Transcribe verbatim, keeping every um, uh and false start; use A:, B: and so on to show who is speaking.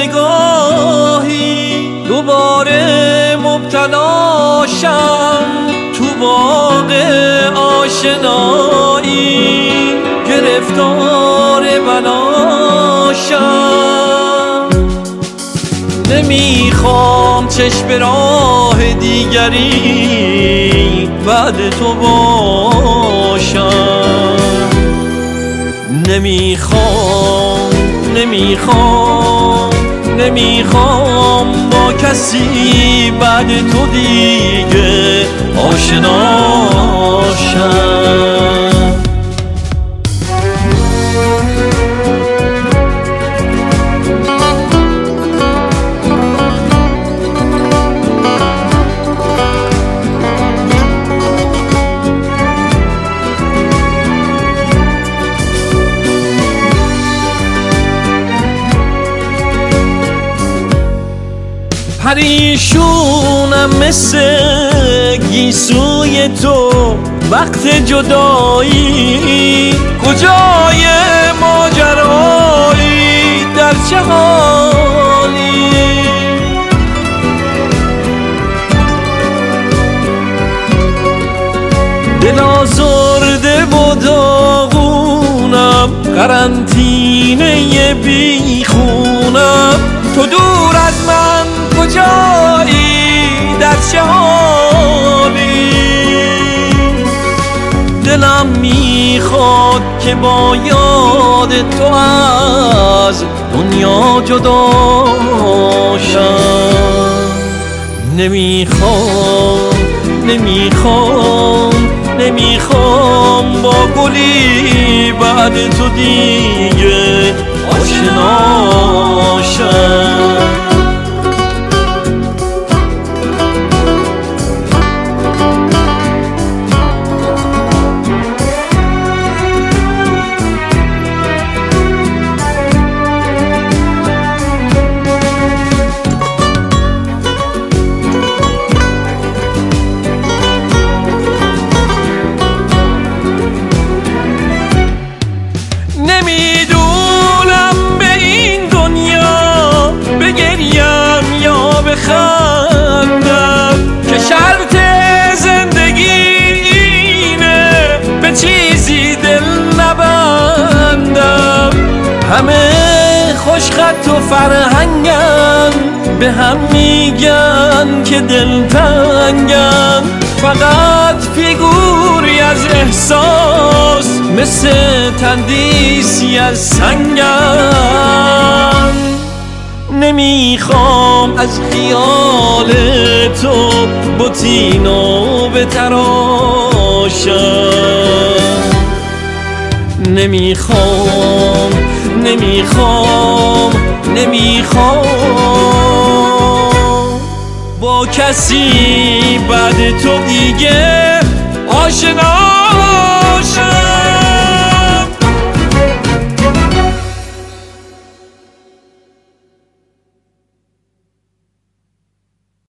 A: نگاهی دوباره مبتلاشم تو باغ آشنایی، گرفتار بلاشم. نمیخوام چشم راه دیگری بعد تو باشم. نمیخوام نمیخوام نمیخوام با کسی بعد تو دیگه آشناشم. پریشونم مثل گیسوی تو وقت جدایی، کجای ماجرایی در چه حالی؟ دل آزرده و داغونم، قرنطینه بیخونم، تو دور از من کجایی در چه حالی؟ دلم میخواد که با یاد تو از دنیا جدا شم. نمیخوام نمیخوام نمیخوام با گلی بعد تو دیگه آشنا شم. نمیدونم به این دنیا بگریم یا بخندم، که شرط زندگی اینه به چیزی دل نبندم. همه خوشخط و فرهنگن به هم میگن که دلتنگن، فقط فیگوری از احساس مثل تندیسی از سنگن. نمیخوام از خیال تو بطینو بتراشم. نمیخوام نمیخوام نمیخوام با کسی بعد تو دیگه آشنا